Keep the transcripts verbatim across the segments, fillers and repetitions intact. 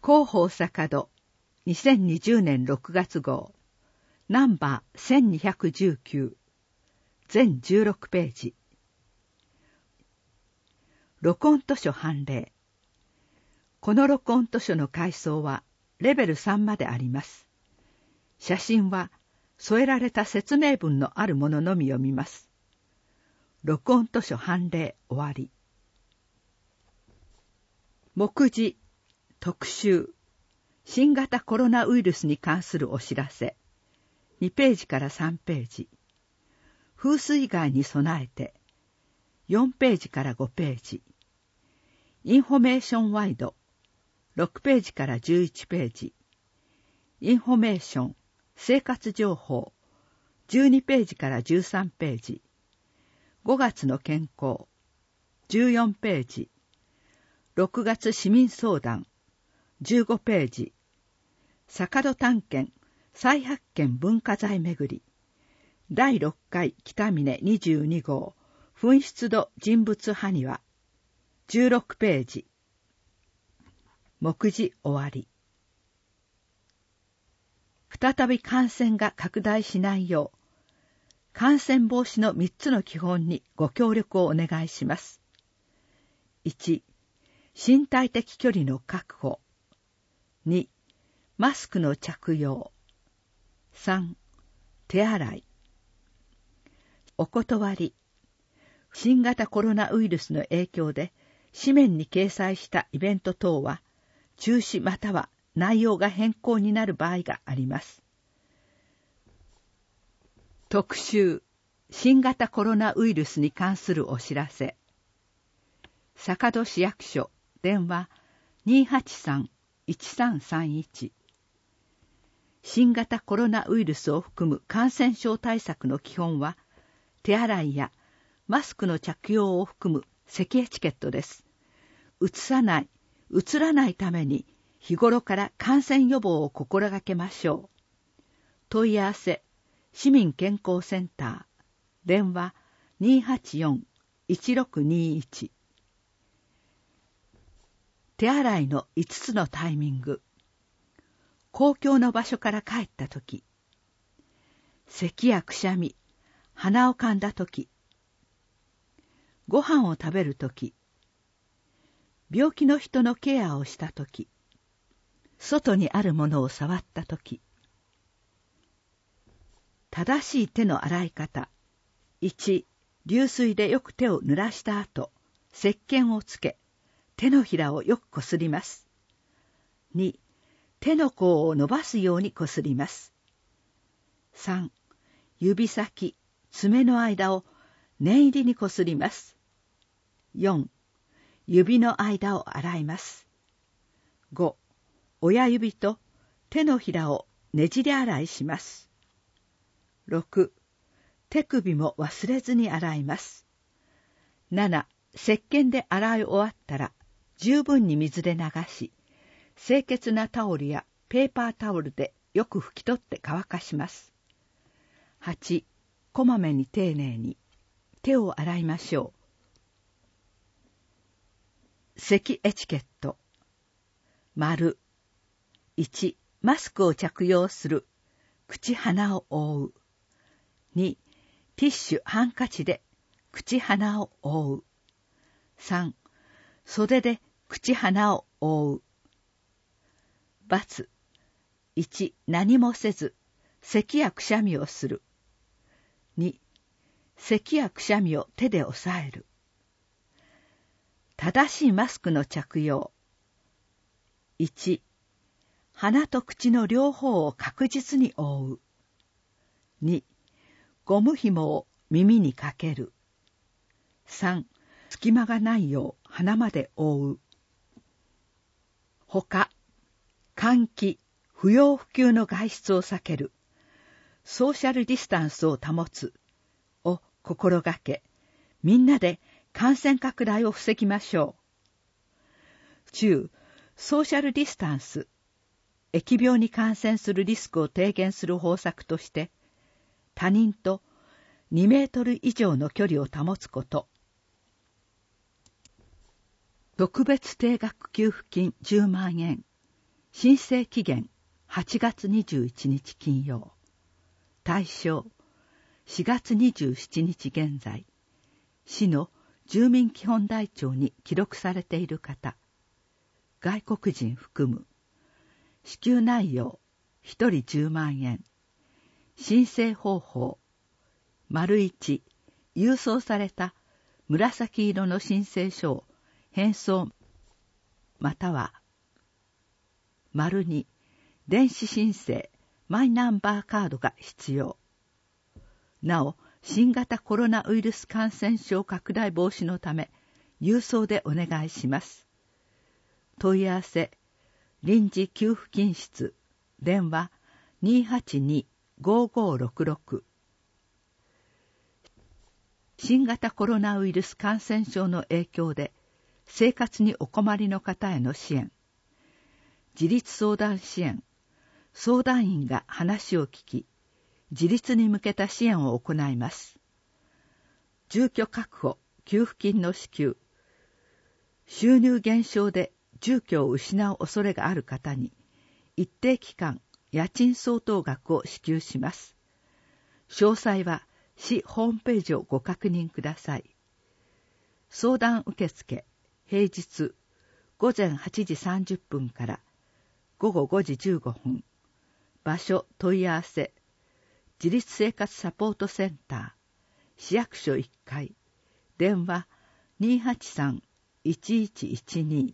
広報坂戸にせんにじゅうねんろくがつ号ナンバーせんにひゃくじゅうきゅう全じゅうろくページ。録音図書判例。この録音図書の階層はレベルさんまであります。写真は添えられた説明文のあるもののみ読みます。録音図書判例終わり。目次特集新型コロナウイルスに関するお知らせにページからさんページ。風水害に備えてよんページからごページ。インフォメーションワイドろくページからじゅういちページ。インフォメーション生活情報じゅうにページからじゅうさんページ。ごがつの健康じゅうよんページ。ろくがつ市民相談じゅうごページ。坂戸探検再発見文化財めぐりだいろっかい北峰にじゅうに号紛失度人物埴輪じゅうろくページ。目次終わり。再び感染が拡大しないよう感染防止のみっつの基本にご協力をお願いします。いち. 身体的距離の確保。に. マスクの着用。さん. 手洗い。お断り。新型コロナウイルスの影響で紙面に掲載したイベント等は中止または内容が変更になる場合があります。特集新型コロナウイルスに関するお知らせ。坂戸市役所電話 にーはちさんいちさんさんいち。新型コロナウイルスを含む感染症対策の基本は手洗いやマスクの着用を含む咳エチケットです。うつさない、うつらないために日頃から感染予防を心がけましょう。問い合わせ市民健康センター電話 にーはちよんいちろくにいち。手洗いのいつつのタイミング。公共の場所から帰ったとき、咳やくしゃみ、鼻をかんだとき、ご飯を食べるとき、病気の人のケアをしたとき、外にあるものを触ったとき。正しい手の洗い方。いち. 流水でよく手を濡らした後、石鹸をつけ、手のひらをよくこすります。に. 手の甲を伸ばすようにこすります。さん. 指先、爪の間を念入りにこすります。よん. 指の間を洗います。ご. 親指と手のひらをねじり洗いします。ろく. 手首も忘れずに洗います。なな. 石鹸で洗い終わったら十分に水で流し、清潔なタオルやペーパータオルでよく拭き取って乾かします。はち. こまめに丁寧に手を洗いましょう。咳エチケット。丸。いち. マスクを着用する。口鼻を覆う。に. ティッシュハンカチで口鼻を覆う。さん. 袖で口鼻を覆う。×。いち. 何もせず咳やくしゃみをする。に. 咳やくしゃみを手で押さえる。正しいマスクの着用。いち. 鼻と口の両方を確実に覆う。に. ゴム紐を耳にかける。さん. 隙間がないよう鼻まで覆う。ほか、換気、不要不急の外出を避ける、ソーシャルディスタンスを保つを心がけ、みんなで感染拡大を防ぎましょう。中、ソーシャルディスタンス、疫病に感染するリスクを低減する方策として、他人とにメートル以上の距離を保つこと。特別定額給付金じゅうまんえん。 申請期限はちがつにじゅういちにち金曜。対象しがつにじゅうしちにち現在、市の住民基本台帳に記録されている方、外国人含む。支給内容ひとりじゅうまんえん。申請方法丸いち、郵送された紫色の申請書を返送または丸に、電子申請マイナンバーカードが必要。なお、新型コロナウイルス感染症拡大防止のため郵送でお願いします。問い合わせ臨時給付金室電話 にーはちにーごーごーろくろく。新型コロナウイルス感染症の影響で生活にお困りの方への支援。自立相談支援。相談員が話を聞き、自立に向けた支援を行います。住居確保、給付金の支給。収入減少で住居を失う恐れがある方に、一定期間、家賃相当額を支給します。詳細は市ホームページをご確認ください。相談受付、平日、ごぜんはちじさんじゅっぷんからごごごじじゅうごふん。場所問い合わせ、自立生活サポートセンター、市役所いっかい、電話 にーはちさんいちいちいちに。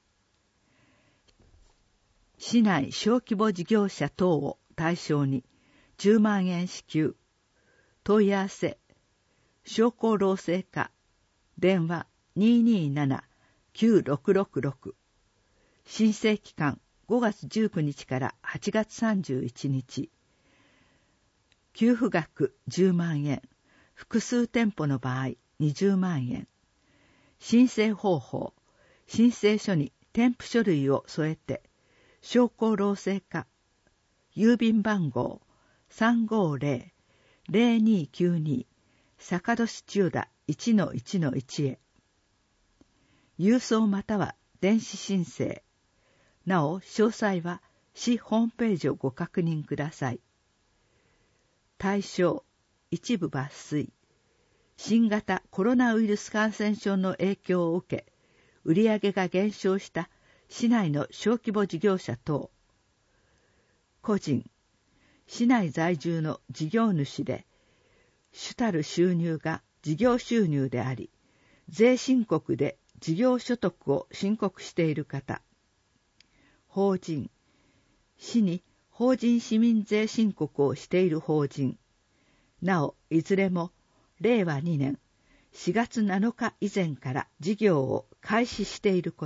市内小規模事業者等を対象にじゅうまんえん支給。問い合わせ、商工労政課、電話 にーにーななきゅうろくろくろく。申請期間ごがつじゅうくにちからはちがつさんじゅういちにち。給付額じゅうまんえん、複数店舗の場合にじゅうまんえん。申請方法、申請書に添付書類を添えて、商工労政課、郵便番号 さんごーぜろ ぜろにーきゅうに 坂戸市千代田 いちのいちのいち へ。郵送または電子申請。なお、詳細は市ホームページをご確認ください。対象、一部抜粋。新型コロナウイルス感染症の影響を受け、売上が減少した市内の小規模事業者等。個人、市内在住の事業主で、主たる収入が事業収入であり、税申告で事業所得を申告している方。法人、市に法人市民税申告をしている法人。なお、いずれも、れいわにねんしがつなのか以前から事業を開始していること。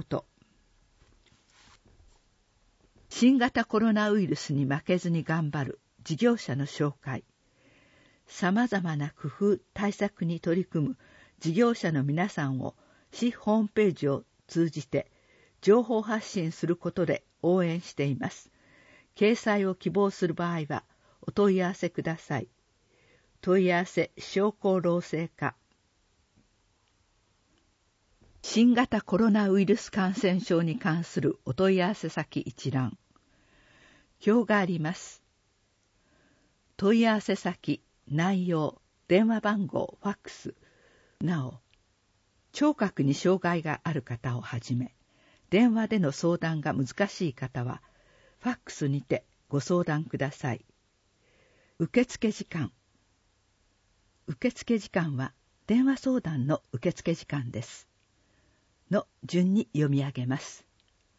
新型コロナウイルスに負けずに頑張る事業者の紹介。様々な工夫対策に取り組む事業者の皆さんを市ホームページを通じて情報発信することで応援しています。掲載を希望する場合はお問い合わせください。問い合わせ商工労政課。新型コロナウイルス感染症に関するお問い合わせ先一覧。表があります。問い合わせ先、内容、電話番号、ファックス。なお、聴覚に障害がある方をはじめ、電話での相談が難しい方は、ファックスにてご相談ください。受付時間。受付時間は電話相談の受付時間です。の順に読み上げます。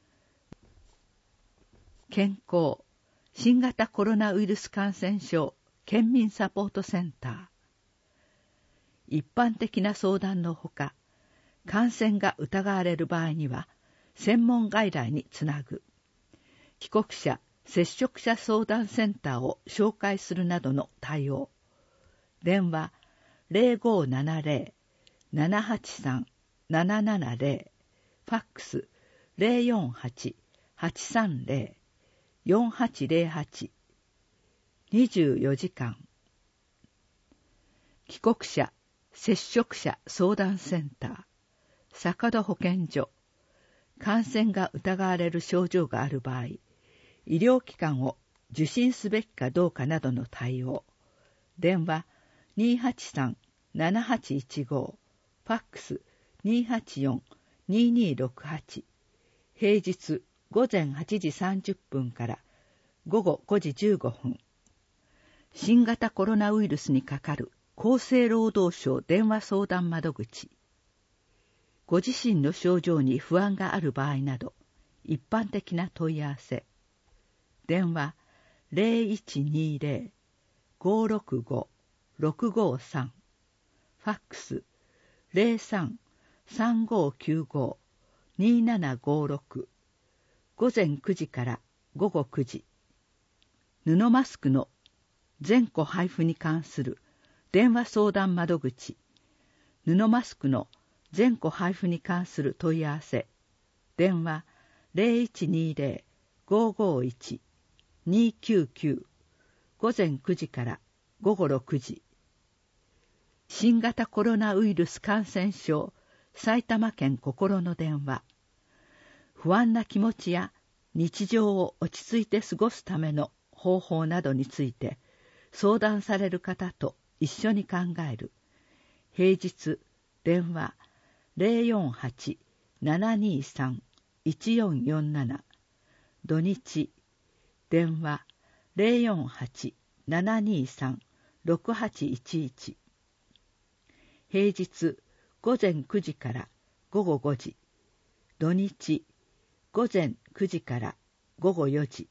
健康、新型コロナウイルス感染症県民サポートセンター。一般的な相談のほか、感染が疑われる場合には、専門外来につなぐ。帰国者、接触者相談センターを紹介するなどの対応。電話ぜろごななぜろ ななはちさん ななななぜろ、ファックスぜろよんはち はちさんぜろ よんはちぜろはち、にじゅうよじかん。帰国者、接触者相談センター、坂戸保健所。感染が疑われる症状がある場合、 医療機関を受診すべきかどうかなどの対応。電話 にーはちさん ななはちいちご、ファックス にーはちよん にーにーろくはち、平日午前はちじさんじゅっぷんから午後ごじじゅうごふん。新型コロナウイルスにかかる厚生労働省電話相談窓口。ご自身の症状に不安がある場合など、一般的な問い合わせ。電話 ゼロいちにゼロ ごろくご ろくごさん、ファックス ゼロさん さんごきゅうご にーななごろく、午前くじから午後くじ。布マスクの全戸配布に関する電話相談窓口。布マスクの全戸配布に関する問い合わせ。電話 ゼロいちにゼロ ごごいち にーきゅうきゅう、午前くじから午後ろくじ。新型コロナウイルス感染症埼玉県心の電話。不安な気持ちや日常を落ち着いて過ごすための方法などについて相談される方と一緒に考える。平日電話 ゼロよんはち ななにさん いちよんよんなな、土日電話 ゼロよんはち ななにさん ろくはちいちいち。平日午前くじから午後ごじ、土日午前くじから午後よじ。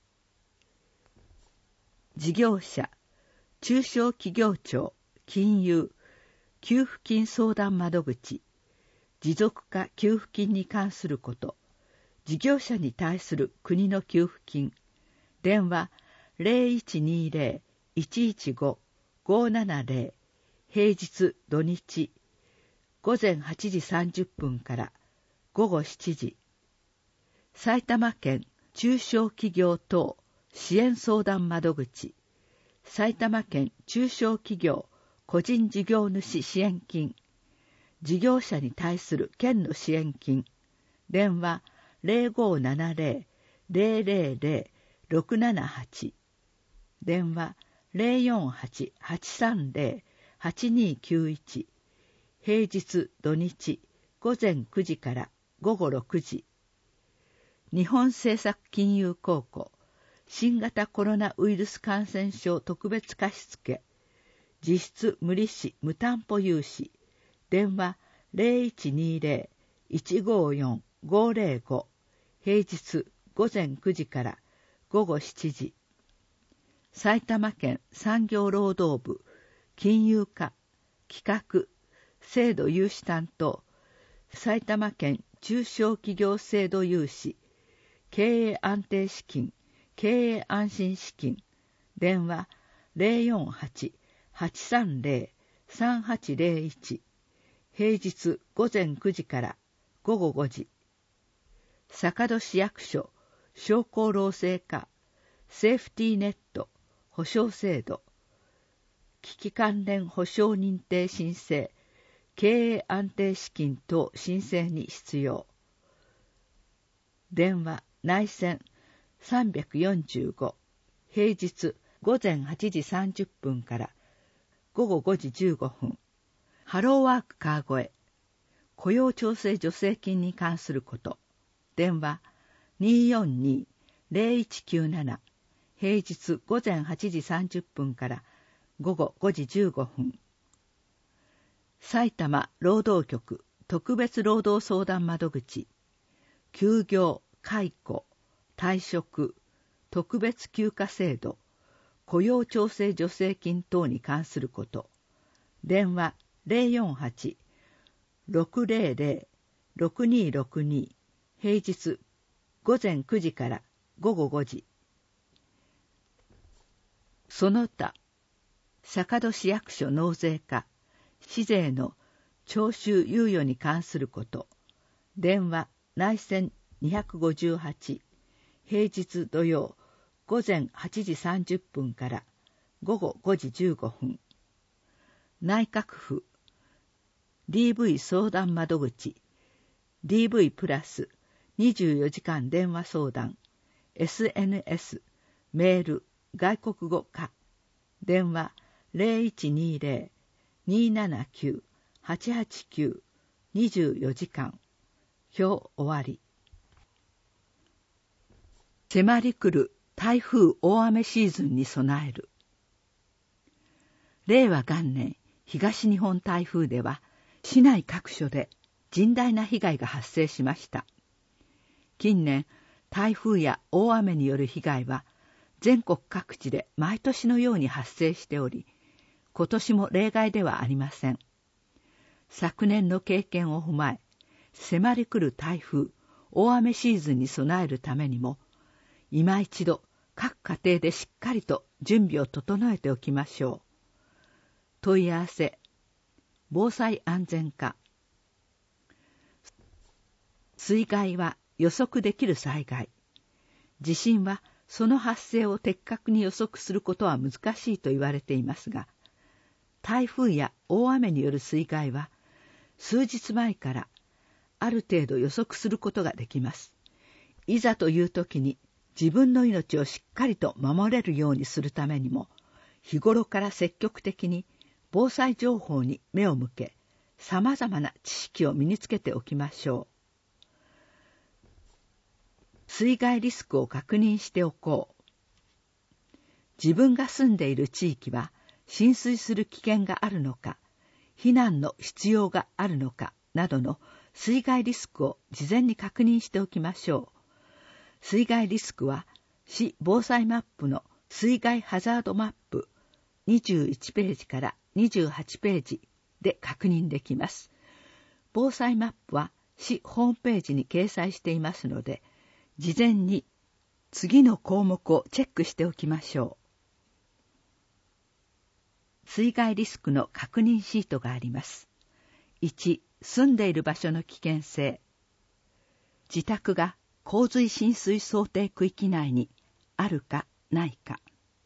事業者、中小企業庁、金融、給付金相談窓口、持続化給付金に関すること、事業者に対する国の給付金、電話 ゼロいちにゼロ いちいちご ごななゼロ、平日土日、午前はちじさんじゅっぷんから午後しちじ。埼玉県中小企業等支援相談窓口、埼玉県中小企業個人事業主支援金、事業者に対する県の支援金、電話 ゼロごななゼロ ゼロゼロゼロ ろくななはち、電話 ゼロよんはち はちさんゼロ はちにきゅういち、平日土日午前くじから午後ろくじ。日本政策金融公庫新型コロナウイルス感染症特別貸付実質無利子無担保融資、電話 ゼロいちにゼロ いちごよん ごゼロご、平日午前くじから午後しちじ。埼玉県産業労働部金融課企画制度融資担当、埼玉県中小企業制度融資経営安定資金、経営安心資金、電話 ゼロよんはち はちさんゼロ さんはちゼロいち、平日午前くじから午後ごじ。坂戸市役所商工労政課セーフティーネット保証制度、危機関連保証認定申請、経営安定資金等申請に必要。電話内線さんびゃくよんじゅうご、平日午前はちじさんじゅっぷんから午後ごじじゅうごふん。ハローワーク川越雇用調整助成金に関すること、電話 にーよんに ゼロいちきゅうなな、平日午前はちじさんじゅっぷんから午後ごじじゅうごふん。埼玉労働局特別労働相談窓口、休業、解雇、退職、特別休暇制度、雇用調整助成金等に関すること、電話 ゼロよんはち ろくゼロゼロ ろくにろくに、平日午前くじから午後ごじ。その他、坂戸市役所納税課、市税の徴収猶予に関すること、電話内線にひゃくごじゅうはち、平日土曜午前はちじさんじゅっぷんから午後ごじじゅうごふん。内閣府 ディーブイ 相談窓口 ディーブイ プラスにじゅうよじかん電話相談、 エスエヌエス、メール、外国語化、電話 ゼロいちにゼロ にーななきゅう はちはちきゅう にじゅうよじかん、表終わり。迫り来る台風大雨シーズンに備える。れいわ元年東日本台風では市内各所で甚大な被害が発生しました。近年台風や大雨による被害は全国各地で毎年のように発生しており、今年も例外ではありません。昨年の経験を踏まえ、迫り来る台風大雨シーズンに備えるためにも、今一度各家庭でしっかりと準備を整えておきましょう。問い合わせ、防災安全課。水害は予測できる災害。地震はその発生を的確に予測することは難しいと言われていますが、台風や大雨による水害は数日前からある程度予測することができます。いざという時に自分の命をしっかりと守れるようにするためにも、日頃から積極的に防災情報に目を向け、様々な知識を身につけておきましょう。水害リスクを確認しておこう。自分が住んでいる地域は浸水する危険があるのか、避難の必要があるのかなどの水害リスクを事前に確認しておきましょう。水害リスクは市防災マップの水害ハザードマップにじゅういちページからにじゅうはちページで確認できます。防災マップは市ホームページに掲載していますので、事前に次の項目をチェックしておきましょう。水害リスクの確認シートがあります。いち、住んでいる場所の危険性。自宅が洪水浸水想定区域内にあるかないか。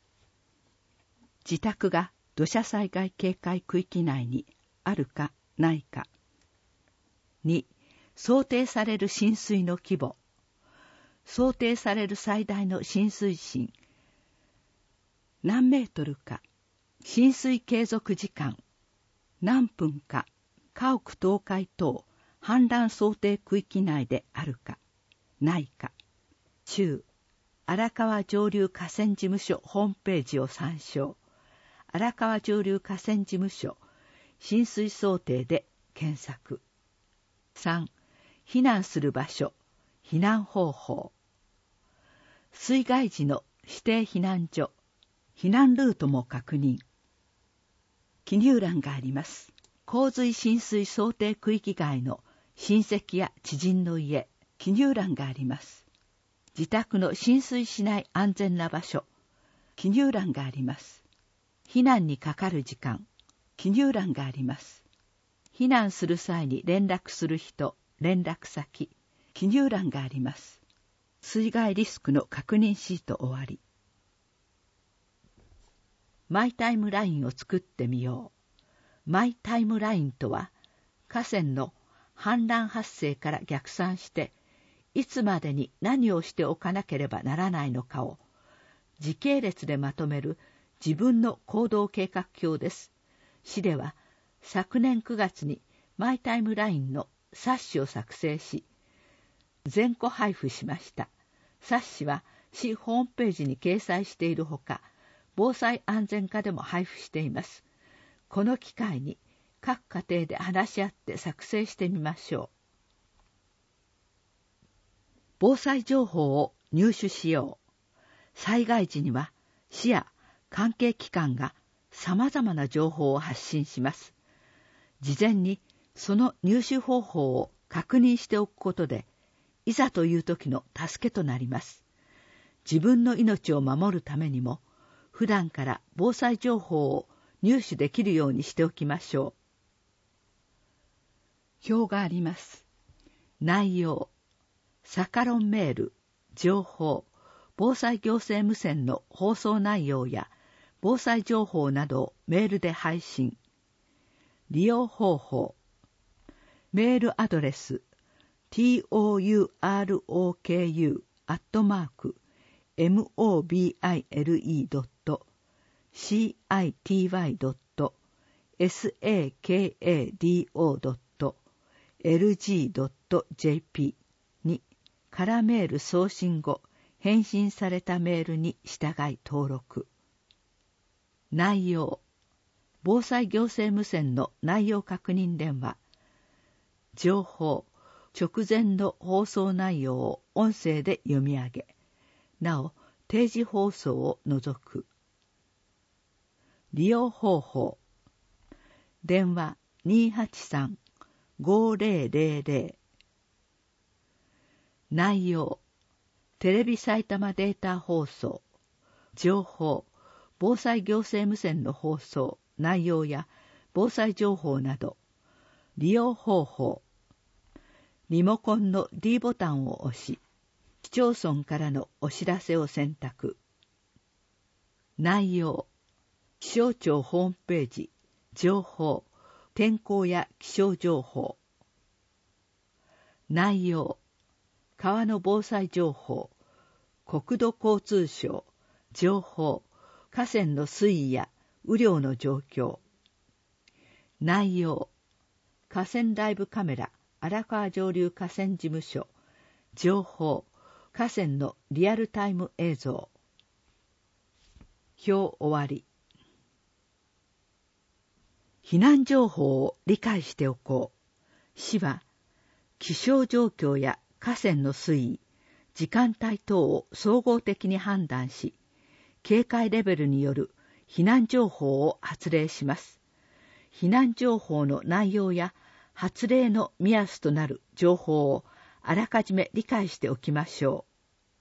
自宅が土砂災害警戒区域内にあるかないか。に、想定される浸水の規模。想定される最大の浸水深。何メートルか。浸水継続時間。何分か。家屋倒壊等氾濫想定区域内であるかないか。中、荒川上流河川事務所ホームページを参照。荒川上流河川事務所浸水想定で検索。さん、避難する場所、避難方法。水害時の指定避難所、避難ルートも確認。記入欄があります。洪水浸水想定区域外の親戚や知人の家、記入欄があります。自宅の浸水しない安全な場所、記入欄があります。避難にかかる時間、記入欄があります。避難する際に連絡する人、連絡先、記入欄があります。水害リスクの確認シート終わり。マイタイムラインを作ってみよう。マイタイムラインとは、河川の氾濫発生から逆算して、いつまでに何をしておかなければならないのかを、時系列でまとめる自分の行動計画表です。市では、昨年くがつにマイタイムラインの冊子を作成し、全戸配布しました。冊子は市ホームページに掲載しているほか、防災安全課でも配布しています。この機会に各家庭で話し合って作成してみましょう。防災情報を入手しよう。災害時には市や関係機関が様々な情報を発信します。事前にその入手方法を確認しておくことで、いざという時の助けとなります。自分の命を守るためにも、普段から防災情報を入手できるようにしておきましょう。表があります。内容、サカロンメール、情報、防災行政無線の放送内容や防災情報などをメールで配信。利用方法、メールアドレス、トゥーロークユー アットマークモビル ドット シティドット サカド ドット エルジー ドット ジェーピー に空メール送信後返信されたメールに従い登録。内容。防災行政無線の内容確認電話。情報。直前の放送内容を音声で読み上げ、なお定時放送を除く。利用方法。電話 にーはちさん ごーぜろぜろぜろ。内容。テレビ埼玉データ放送。情報。防災行政無線の放送、内容や防災情報など。利用方法。リモコンの D ボタンを押し、市町村からのお知らせを選択。内容。気象庁ホームページ、情報、天候や気象情報。内容。川の防災情報、国土交通省、情報、河川の水位や雨量の状況。内容。河川ライブカメラ、荒川上流河川事務所、情報、河川のリアルタイム映像。表終わり。避難情報を理解しておこう。市は、気象状況や河川の水位、時間帯等を総合的に判断し、警戒レベルによる避難情報を発令します。避難情報の内容や発令の目安となる情報をあらかじめ理解しておきましょ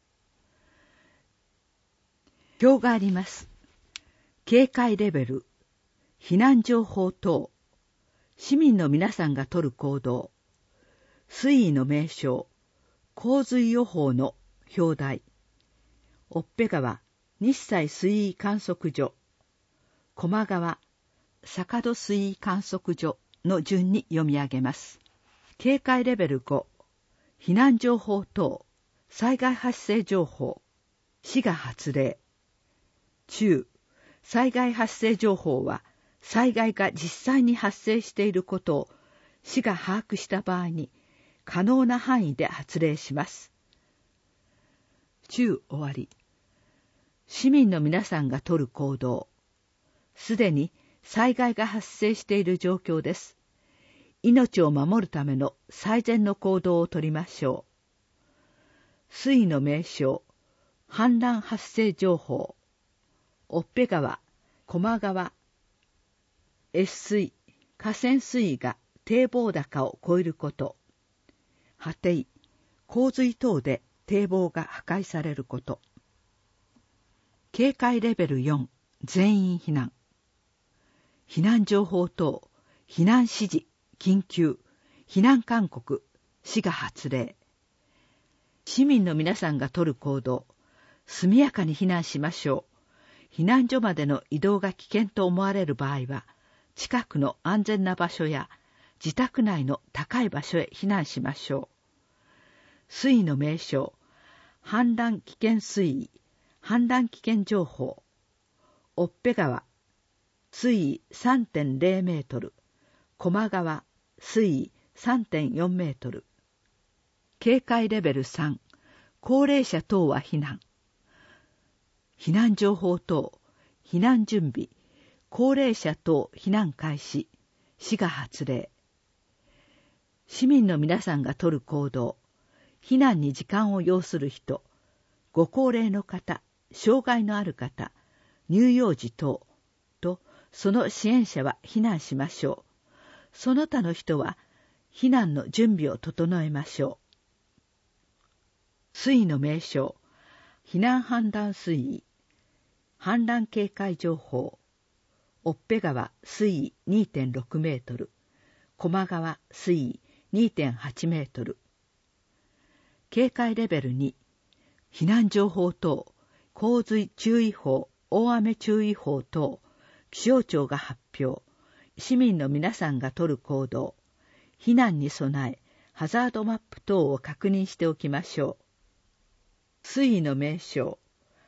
う。表があります。警戒レベル、避難情報等、市民の皆さんが取る行動、水位の名称、洪水予報の表題、おっぺ川、日西水位観測所、高麗川、坂戸水位観測所の順に読み上げます。警戒レベルご、避難情報等、災害発生情報、市が発令。中、災害発生情報は、災害が実際に発生していることを市が把握した場合に、可能な範囲で発令します。中終わり。市民の皆さんが取る行動。すでに災害が発生している状況です。命を守るための最善の行動を取りましょう。水位の名称、氾濫発生情報、おっぺ川、高麗川、越水、河川水位が堤防高を超えること、波堤、洪水等で堤防が破壊されること。警戒レベルよん、全員避難。避難情報等、避難指示、緊急、避難勧告、市が発令。市民の皆さんが取る行動、速やかに避難しましょう。避難所までの移動が危険と思われる場合は、近くの安全な場所や自宅内の高い場所へ避難しましょう。水位の名称、氾濫危険水位、氾濫危険情報、おっぺ川、水位 さんてんぜろ メートル、高麗川、水位 さんてんよん メートル。警戒レベルさん、高齢者等は避難。避難情報等、避難準備、高齢者等避難開始、市が発令。市民の皆さんが取る行動、避難に時間を要する人、ご高齢の方、障害のある方、乳幼児等とその支援者は避難しましょう。その他の人は避難の準備を整えましょう。水位の名称、避難氾濫水位、氾濫警戒情報、おっぺ川水位 にてんろく メートル、高麗川水位 にてんはち メートル。警戒レベルに、避難情報等、洪水注意報、大雨注意報等、気象庁が発表、市民の皆さんが取る行動、避難に備え、ハザードマップ等を確認しておきましょう。水位の名称、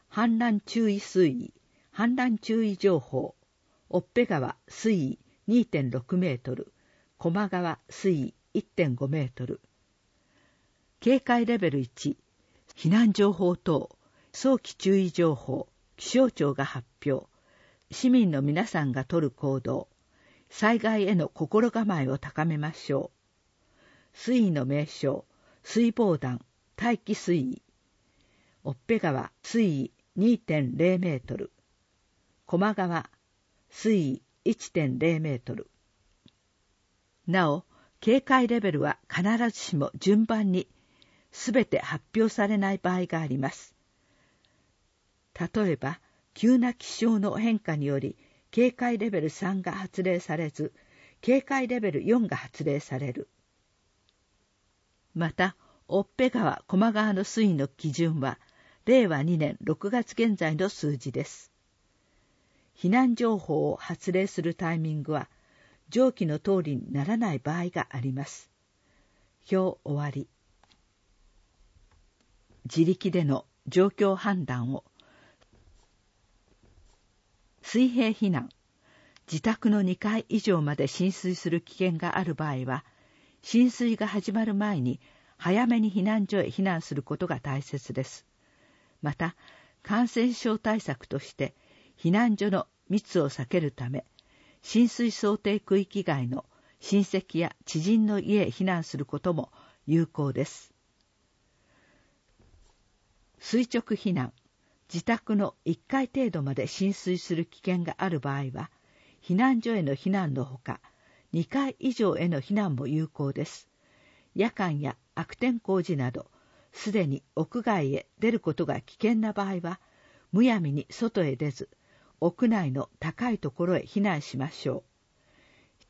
氾濫注意水位、氾濫注意情報、越辺川水位 にてんろく メートル、高麗川水位 いってんご メートル。警戒レベルいち、避難情報等、早期注意情報、気象庁が発表、市民の皆さんが取る行動、災害への心構えを高めましょう。水位の名称、水防団、待機水位。越辺川水位 にてんれい メートル。高麗川水位 いってんれい メートル。なお、警戒レベルは必ずしも順番にすべて発表されない場合があります。例えば、急な気象の変化により警戒レベルさんが発令されず、警戒レベルよんが発令される。また、越辺川、高麗川の水位の基準は、れいわにねんろくがつ現在の数字です。避難情報を発令するタイミングは、上記の通りにならない場合があります。表終わり。自力での状況判断を。水平避難。自宅のにかい以上まで浸水する危険がある場合は、浸水が始まる前に早めに避難所へ避難することが大切です。また、感染症対策として避難所の密を避けるため、浸水想定区域外の親戚や知人の家へ避難することも有効です。垂直避難。自宅のいっかい程度まで浸水する危険がある場合は、避難所への避難のほか、にかい以上への避難も有効です。夜間や悪天候時など、すでに屋外へ出ることが危険な場合は、むやみに外へ出ず、屋内の高いところへ避難しましょう。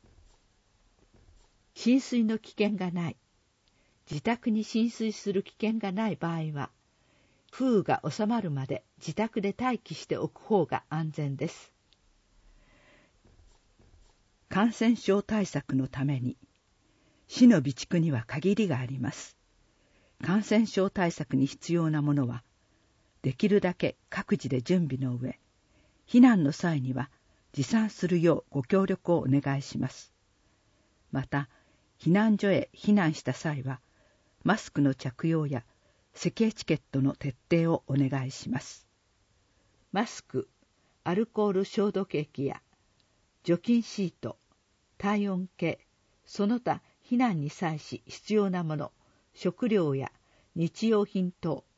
浸水の危険がない。自宅に浸水する危険がない場合は、風雨が収まるまで自宅で待機しておく方が安全です。感染症対策のために、市の備蓄には限りがあります。感染症対策に必要なものは、できるだけ各自で準備の上、避難の際には持参するようご協力をお願いします。また、避難所へ避難した際は、マスクの着用や咳エチケットの徹底をお願いします。マスク、アルコール消毒液や除菌シート、体温計、その他避難に際し必要なもの、食料や日用品等、